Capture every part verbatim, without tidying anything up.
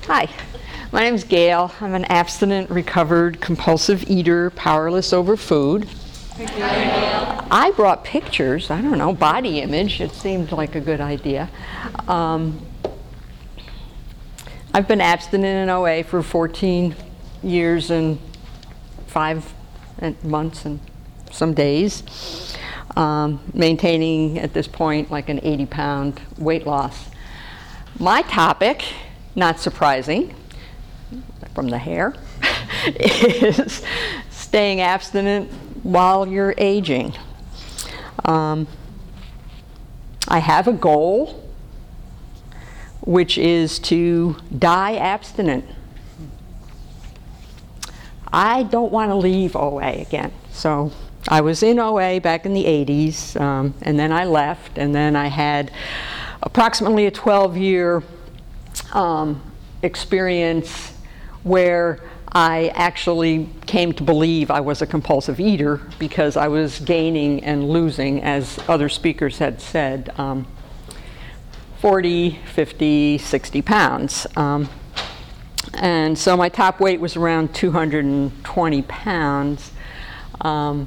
Hi, my name's Gail. I'm an abstinent, recovered, compulsive eater, powerless over food. I brought pictures, I don't know, body image. It seemed like a good idea. Um, I've been abstinent in O A for fourteen years and five months and some days, um, maintaining at this point like an eighty pound weight loss. My topic, not surprising, from the hair, is staying abstinent while you're aging. Um, I have a goal, which is to die abstinent. I don't want to leave O A again. So I was in O A back in the eighties, um, and then I left, and then I had approximately a twelve year um, experience where I actually came to believe I was a compulsive eater because I was gaining and losing, as other speakers had said, um, forty, fifty, sixty pounds. Um, and so my top weight was around two hundred twenty pounds. Um,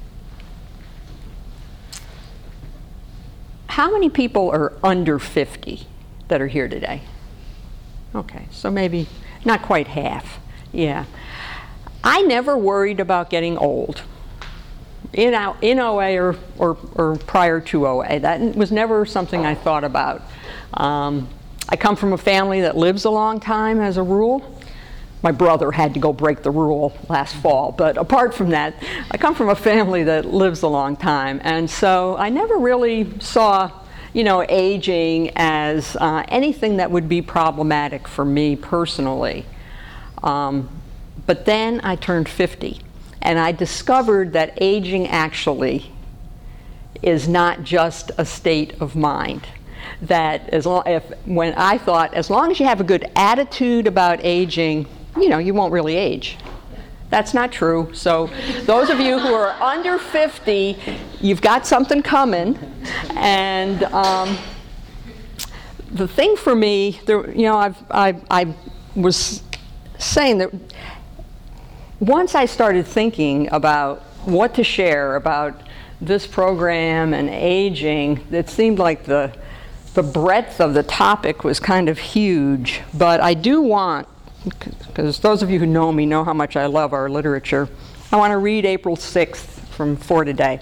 how many people are under fifty that are here today? Okay, so maybe not quite half. Yeah. I never worried about getting old in, in O A or, or, or prior to O A. That was never something I thought about. Um, I come from a family that lives a long time as a rule. My brother had to go break the rule last fall, but apart from that, I come from a family that lives a long time, and so I never really saw, you know, aging as uh, anything that would be problematic for me personally. Um, but then I turned fifty, and I discovered that aging actually is not just a state of mind. That as long, if when I thought, as long as you have a good attitude about aging, you know, you won't really age. That's not true. So those of you who are under fifty, you've got something coming. And um, the thing for me, there, you know, I've, I, I was saying that once I started thinking about what to share about this program and aging, it seemed like the, the breadth of the topic was kind of huge. But I do want, because those of you who know me know how much I love our literature, I want to read April sixth from For Today.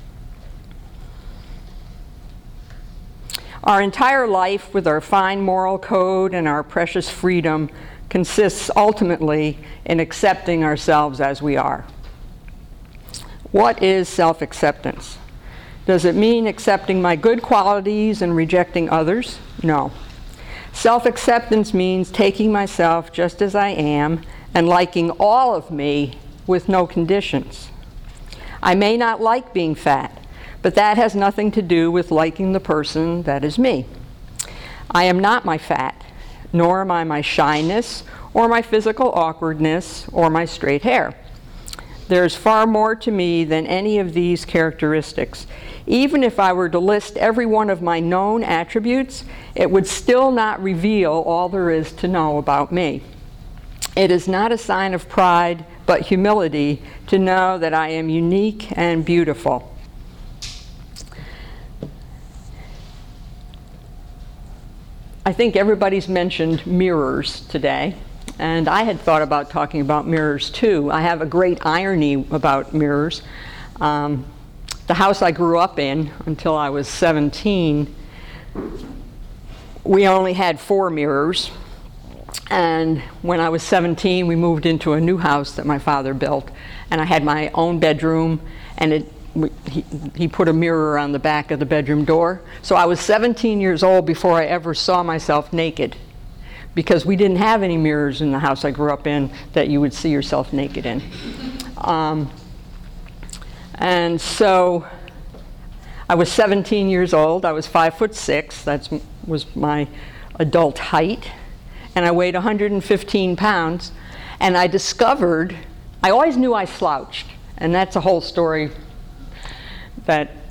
Our entire life, with our fine moral code and our precious freedom, consists ultimately in accepting ourselves as we are. What is self-acceptance? Does it mean accepting my good qualities and rejecting others? No. Self-acceptance means taking myself just as I am and liking all of me with no conditions. I may not like being fat, but that has nothing to do with liking the person that is me. I am not my fat, nor am I my shyness, or my physical awkwardness, or my straight hair. There's far more to me than any of these characteristics. Even if I were to list every one of my known attributes, it would still not reveal all there is to know about me. It is not a sign of pride, but humility to know that I am unique and beautiful. I think everybody's mentioned mirrors today, and I had thought about talking about mirrors too. I have a great irony about mirrors. Um, the house I grew up in until I was seventeen, we only had four mirrors. And when I was seventeen, we moved into a new house that my father built, and I had my own bedroom, and it He, he put a mirror on the back of the bedroom door. So I was seventeen years old before I ever saw myself naked, because we didn't have any mirrors in the house I grew up in that you would see yourself naked in. Um, and so I was seventeen years old. I was five foot six. That was my adult height. And I weighed one hundred fifteen pounds. And I discovered, I always knew I slouched. And that's a whole story that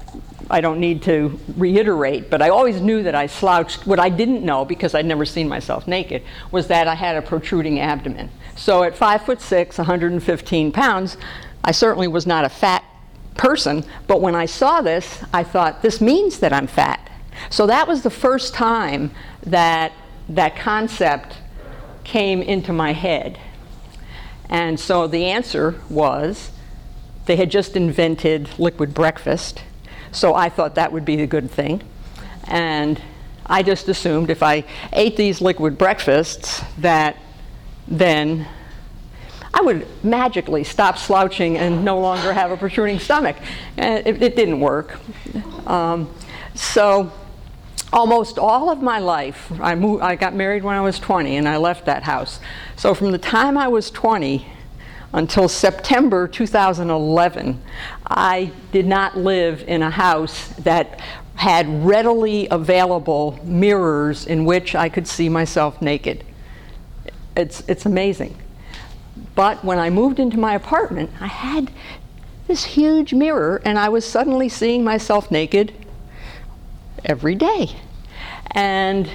I don't need to reiterate, but I always knew that I slouched. What I didn't know, because I'd never seen myself naked, was that I had a protruding abdomen. So at five foot six, one hundred fifteen pounds, I certainly was not a fat person, but when I saw this, I thought, this means that I'm fat. So that was the first time that that concept came into my head. And so the answer was, they had just invented liquid breakfast, so I thought that would be a good thing. And I just assumed if I ate these liquid breakfasts that then I would magically stop slouching and no longer have a protruding stomach. And it, it didn't work. Um, so almost all of my life, I, moved, I got married when I was twenty and I left that house. So from the time I was twenty until September two thousand eleven, I did not live in a house that had readily available mirrors in which I could see myself naked. It's, it's amazing. But when I moved into my apartment, I had this huge mirror, and I was suddenly seeing myself naked every day. And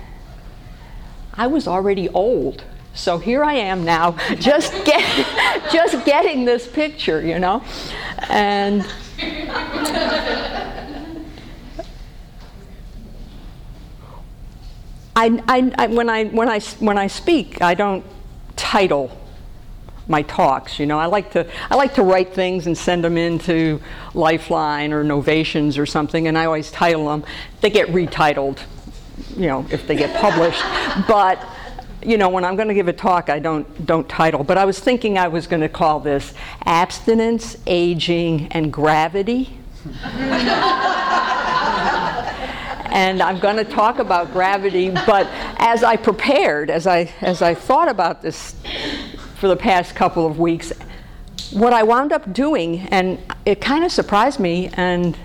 I was already old. So here I am now, just get, just getting this picture, you know, and I, I, I, when I when I when I speak, I don't title my talks. You know, I like to I like to write things and send them into Lifeline or Novations or something, and I always title them. They get retitled, you know, if they get published, but. You know, when I'm going to give a talk, I don't don't title. But I was thinking I was going to call this Abstinence, Aging, and Gravity. And I'm going to talk about gravity, but as I prepared, as I as I thought about this for the past couple of weeks, what I wound up doing, and it kind of surprised me, and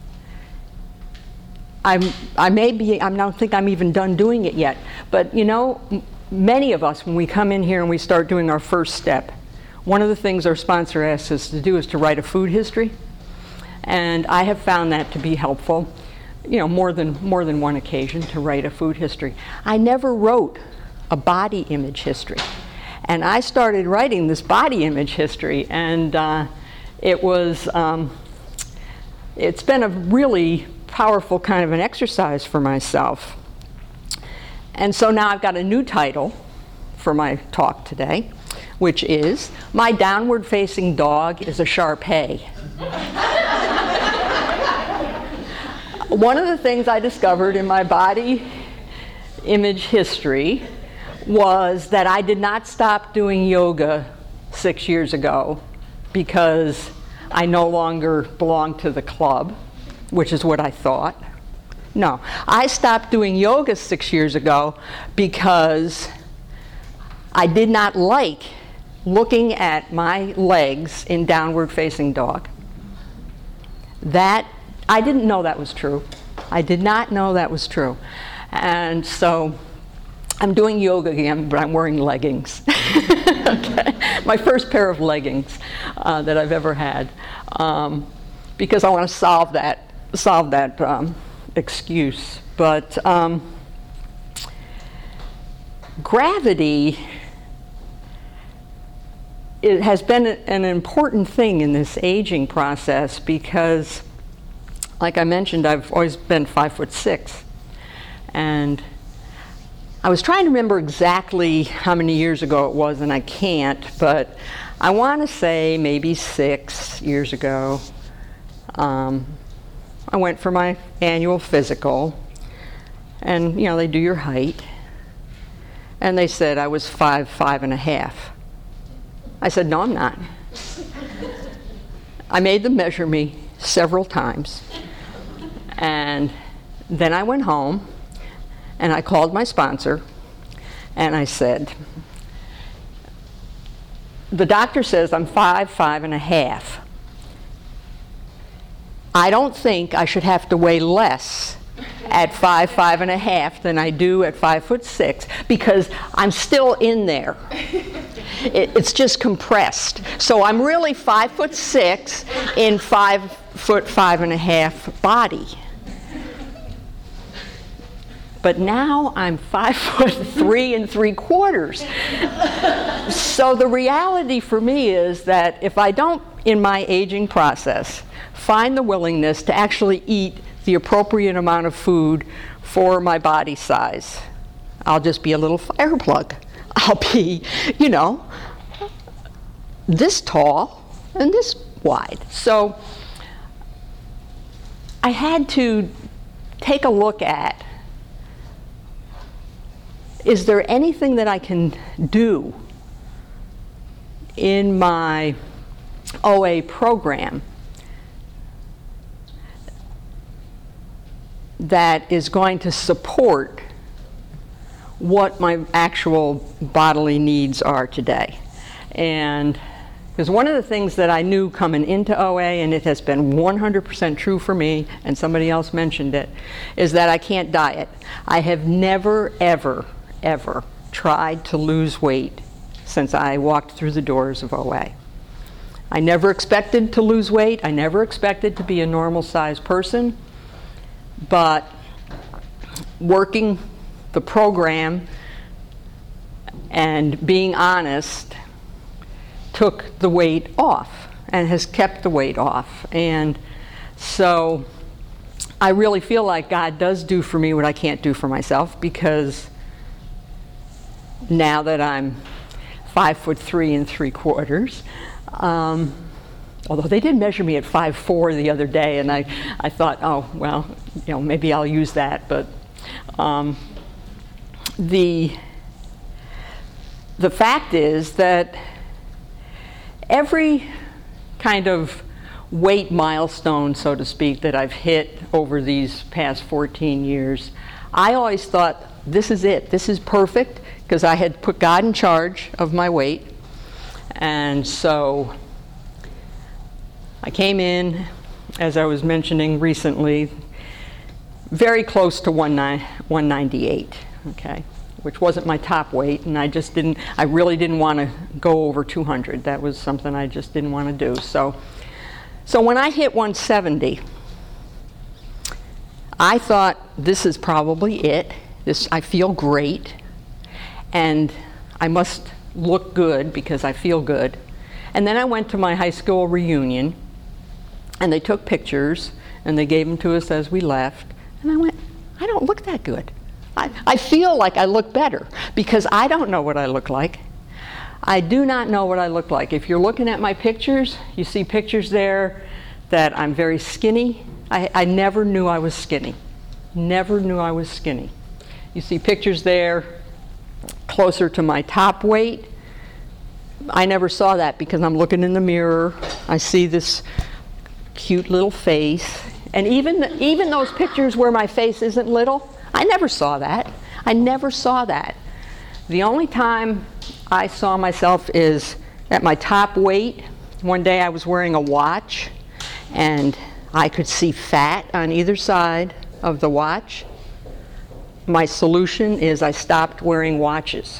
I'm I may be I don't think I'm even done doing it yet, but you know. Many of us, when we come in here and we start doing our first step, one of the things our sponsor asks us to do is to write a food history. And I have found that to be helpful, you know, more than, more than one occasion to write a food history. I never wrote a body image history. And I started writing this body image history, and uh, it was, um, it's been a really powerful kind of an exercise for myself. And so now I've got a new title for my talk today, which is, My Downward Facing Dog is a Shar-Pei. One of the things I discovered in my body image history was that I did not stop doing yoga six years ago because I no longer belonged to the club, which is what I thought. No, I stopped doing yoga six years ago because I did not like looking at my legs in downward facing dog. That, I didn't know that was true. I did not know that was true. And so I'm doing yoga again, but I'm wearing leggings. Okay. My first pair of leggings uh, that I've ever had, um, because I want to solve that, solve that um, excuse. But um, gravity, it has been an important thing in this aging process because, like I mentioned, I've always been five foot six. And I was trying to remember exactly how many years ago it was, and I can't, but I want to say maybe six years ago. Um, I went for my annual physical, and you know, they do your height, and they said I was five, five and a half. I said, no, I'm not. I made them measure me several times, and then I went home, and I called my sponsor, and I said, the doctor says I'm five, five and a half. I don't think I should have to weigh less at five, five and a half than I do at five foot six, because I'm still in there. It, it's just compressed. So I'm really five foot six in five foot five and a half body. But now I'm five foot three and three quarters. So the reality for me is that if I don't, in my aging process, find the willingness to actually eat the appropriate amount of food for my body size, I'll just be a little fire plug. I'll be, you know, this tall and this wide. So I had to take a look at, is there anything that I can do in my O A program that is going to support what my actual bodily needs are today? And because one of the things that I knew coming into O A, and it has been one hundred percent true for me, and somebody else mentioned it, is that I can't diet. I have never, ever, ever tried to lose weight since I walked through the doors of O A. I never expected to lose weight. I never expected to be a normal-sized person. But working the program and being honest took the weight off and has kept the weight off. And so I really feel like God does do for me what I can't do for myself, because now that I'm five foot three and three quarters, um, although they did measure me at five four the other day, and I, I thought, oh, well, you know, maybe I'll use that. But um, the, the fact is that every kind of weight milestone, so to speak, that I've hit over these past fourteen years, I always thought, this is it, this is perfect, because I had put God in charge of my weight. And so I came in, as I was mentioning recently, very close to one ninety-eight, okay, which wasn't my top weight, and I just didn't, I really didn't want to go over two hundred. That was something I just didn't want to do. So, so when I hit one seventy, I thought, this is probably it. This, I feel great, and I must look good because I feel good. And then I went to my high school reunion, and they took pictures, and they gave them to us as we left, and I went, I don't look that good. I, I feel like I look better, because I don't know what I look like. I do not know what I look like. If you're looking at my pictures, you see pictures there that I'm very skinny. I, I never knew I was skinny. Never knew I was skinny. You see pictures there closer to my top weight. I never saw that because I'm looking in the mirror. I see this cute little face. And even, even those pictures where my face isn't little, I never saw that. I never saw that. The only time I saw myself is at my top weight. One day I was wearing a watch, and I could see fat on either side of the watch. My solution is I stopped wearing watches.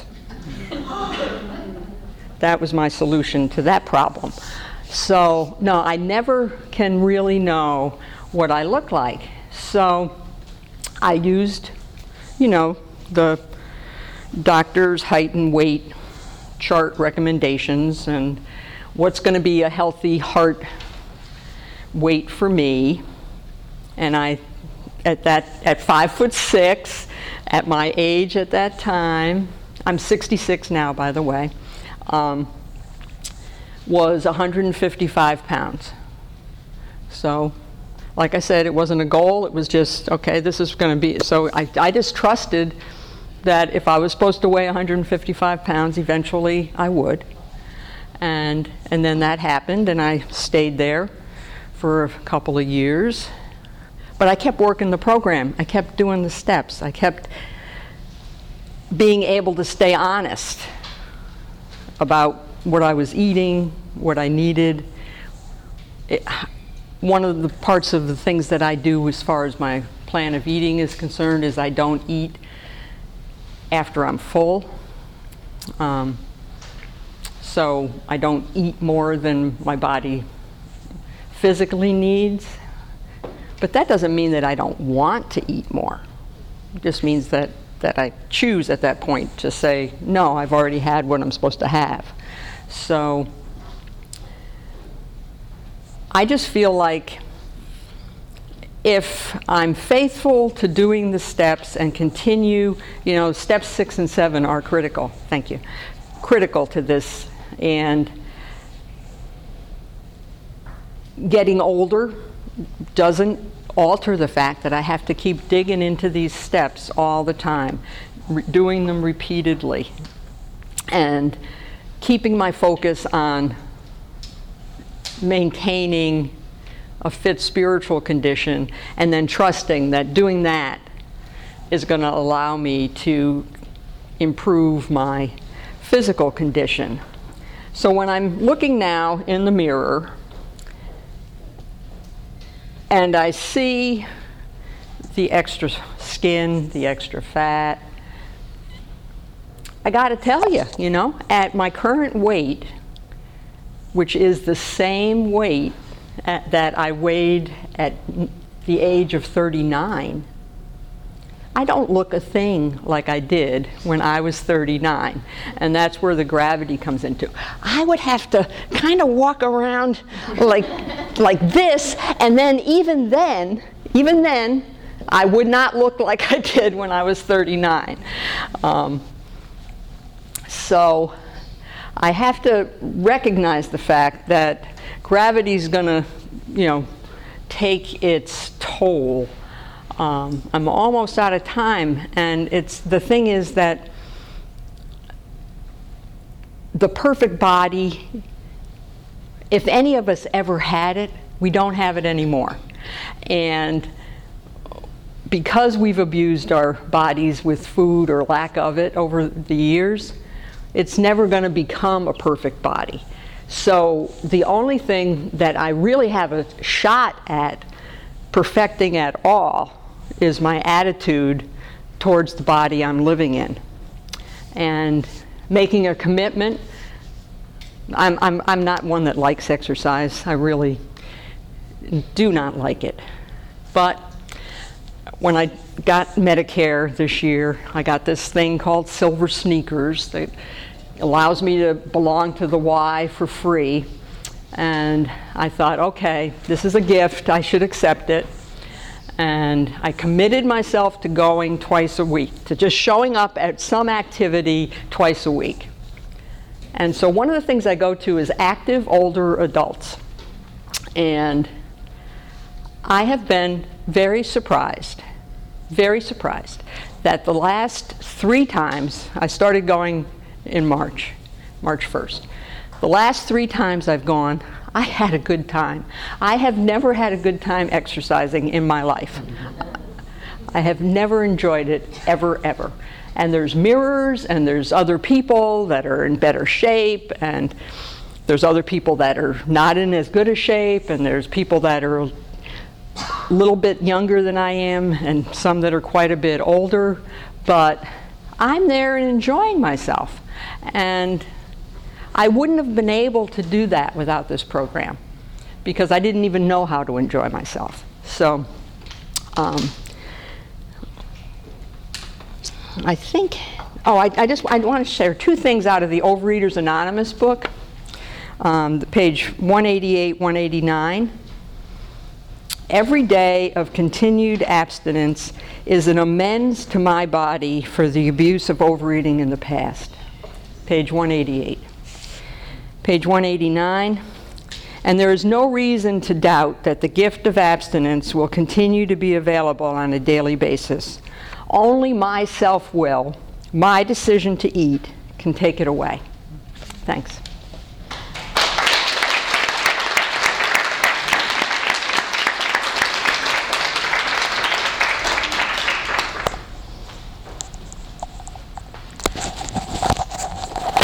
That was my solution to that problem. So, no, I never can really know what I look like. So I used, you know, the doctor's height and weight chart recommendations and what's going to be a healthy heart weight for me. And I, at that, at five foot six, at my age at that time, I'm sixty-six now, by the way, um, was one hundred fifty-five pounds. So, like I said, it wasn't a goal. It was just, okay, this is going to be, so I, I just trusted that if I was supposed to weigh one hundred fifty-five pounds, eventually I would. And, and then that happened, and I stayed there for a couple of years. But I kept working the program. I kept doing the steps. I kept being able to stay honest about what I was eating, what I needed. It, one of the parts of the things that I do as far as my plan of eating is concerned is I don't eat after I'm full. Um, so I don't eat more than my body physically needs, but that doesn't mean that I don't want to eat more. It just means that, that I choose at that point to say, no, I've already had what I'm supposed to have. So I just feel like if I'm faithful to doing the steps and continue, you know, steps six and seven are critical, thank you, critical to this. And getting older doesn't alter the fact that I have to keep digging into these steps all the time, re- doing them repeatedly, and keeping my focus on maintaining a fit spiritual condition, and then trusting that doing that is going to allow me to improve my physical condition. So when I'm looking now in the mirror and I see the extra skin, the extra fat, I got to tell you, you know, at my current weight, which is the same weight at, that I weighed at the age of thirty-nine, I don't look a thing like I did when I was thirty-nine. And that's where the gravity comes into. I would have to kind of walk around like, like this, and then even then, even then, I would not look like I did when I was thirty-nine. Um, so I have to recognize the fact that gravity's gonna, you know, take its toll. Um, I'm almost out of time, and it's the thing is that the perfect body, if any of us ever had it, we don't have it anymore. And because we've abused our bodies with food or lack of it over the years, it's never going to become a perfect body. So the only thing that I really have a shot at perfecting at all is my attitude towards the body I'm living in. And making a commitment. I'm, I'm, I'm not one that likes exercise. I really do not like it. But when I got Medicare this year, I got this thing called Silver Sneakers that allows me to belong to the Y for free. And I thought, okay, this is a gift, I should accept it. And I committed myself to going twice a week, to just showing up at some activity twice a week. And so one of the things I go to is active older adults. And I have been very surprised, very surprised, that the last three times, I started going in March, March first. The last three times I've gone, I had a good time. I have never had a good time exercising in my life. I have never enjoyed it, ever, ever. And there's mirrors, and there's other people that are in better shape, and there's other people that are not in as good a shape, and there's people that are a little bit younger than I am, and some that are quite a bit older. But I'm there and enjoying myself. And I wouldn't have been able to do that without this program, because I didn't even know how to enjoy myself. So um, I think, oh, I, I just I want to share two things out of the Overeaters Anonymous book, um, the page one eighty-eight, one eighty-nine. Every day of continued abstinence is an amends to my body for the abuse of overeating in the past. Page one eighty-eight. Page one eighty-nine. And there is no reason to doubt that the gift of abstinence will continue to be available on a daily basis. Only my self-will, my decision to eat, can take it away. Thanks.